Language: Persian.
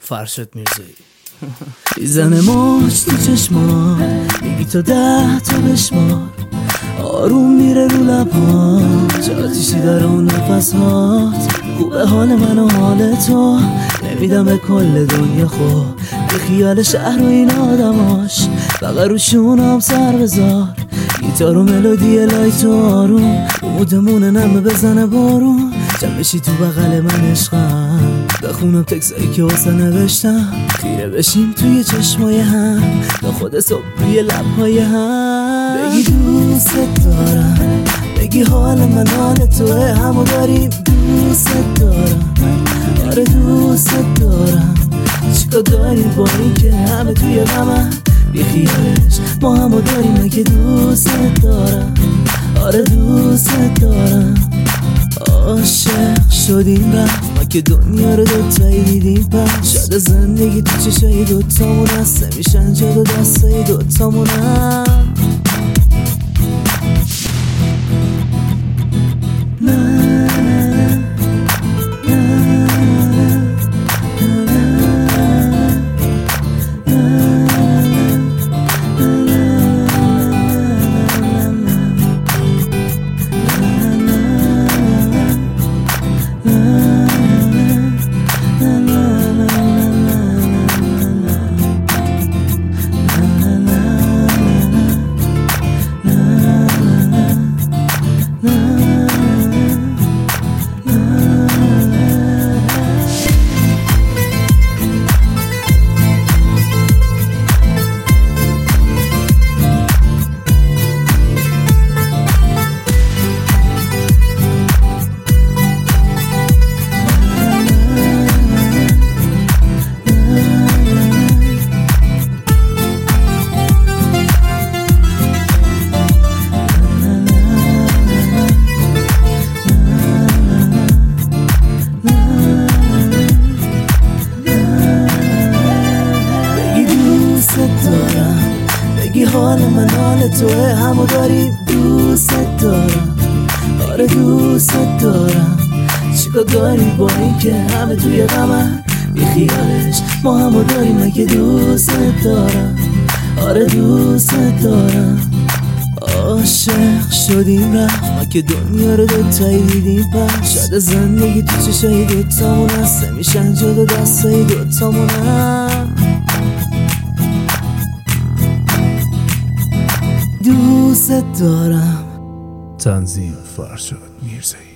فرشاد میرزایی. میزنه موج تو چشما، میگی تا 10 تا بشمار، آروم میره رو لبها، جاتیشی داره اون نفسات. خوبه حال من و حال تو، نمیدم به کل دنیا خود، به خیال شهر و این آدماش، فقط روشونم سر بذار، گیتار و ملودی لایت و آروم، مودمونه نمه بزنه بارون، جمع بشی تو بغل من عشقم، بخونم تکسایی که واسه نوشتم، خیره بشیم توی چشمای هم، تا خود صبح روی لبهای هم. بگی دوست دارم، بگی حال من حال توه، همو داریم دوست دارم، آره دوست دارم. چیکار داریم با این که همه توی غمم، بی خیالش ما همو داریم، اگه دوست دارم، آره دوست دارم. عاشق شدیم رفت ما که دنیا رو دوتایی دیدیم پس، شاید زندگی تو چشای دوتامون هست، نمیشن جدا دستای دوتامون هم. بگی حال من حال توه، همو داریم دوست دارم، آره دوست دارم. چیکار داری با این که همه توی غمم، بی خیالش ما همو داریم، اگه دوست دارم، آره دوست دارم. عاشق شدیم رفت ما که دنیا رو دوتایی دیدیم پس، شاید زندگی تو چشای دوتامون هست، نمیشن جدا دستای دوتامون هم. دوست دارم. تنظیم فرشاد میرزایی.